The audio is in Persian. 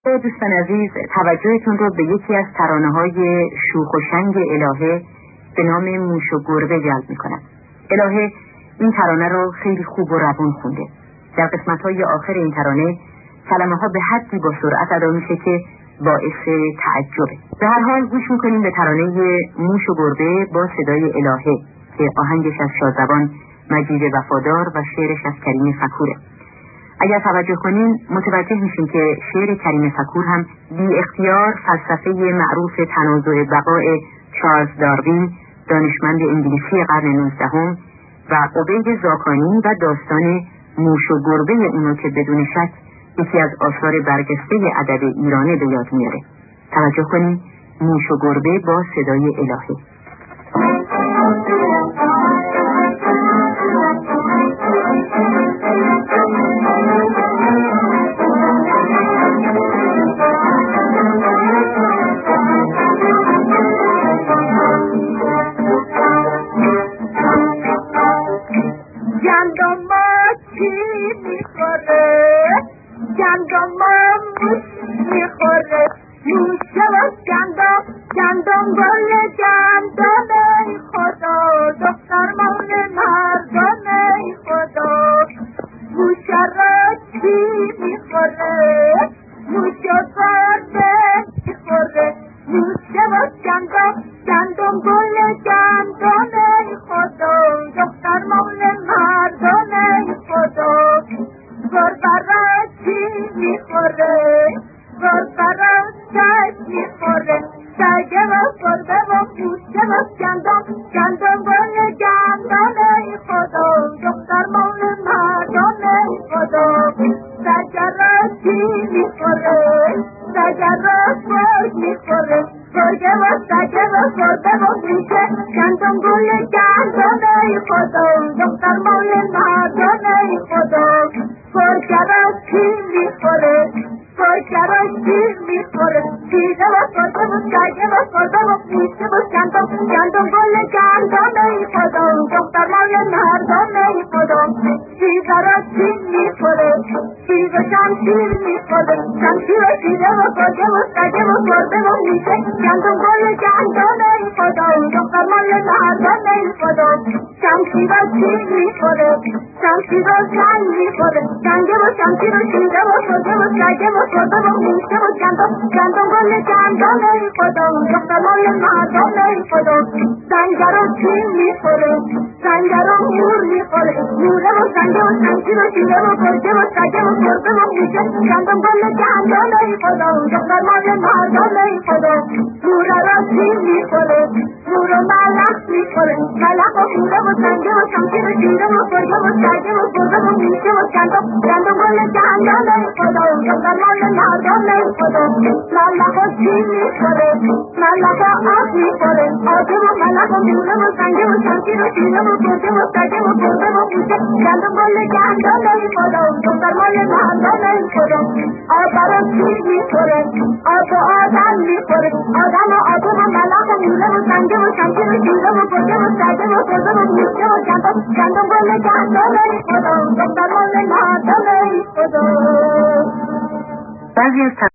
دوستان عزیز، توجهتون رو به یکی از ترانه‌های شوخ و شنگ الهه به نام موش و گربه جلب می‌کنم. الهه این ترانه رو خیلی خوب و روون خونده. در قسمت‌های آخر این ترانه کلمه‌ها به حدی با سرعت ادا میشه که باعث تعجبه. به هر حال گوش می‌کنیم به ترانه موش و گربه با صدای الهه که آهنگش از شادزبان مجید وفادار و شعرش از کریم فکوره. اگر توجه کنین متوجه میشین که شعر کریم فکور هم بی اختیار فلسفه معروف تنازع بقای چارلز داروین، دانشمند انگلیسی قرن 19 و عبید زاکانی و داستان موش و گربه اونو که بدون شک یکی از آثار برجسته ادب ایرانه به یاد میاره. توجه کنین، موش و گربه با صدای الهه. بعضی از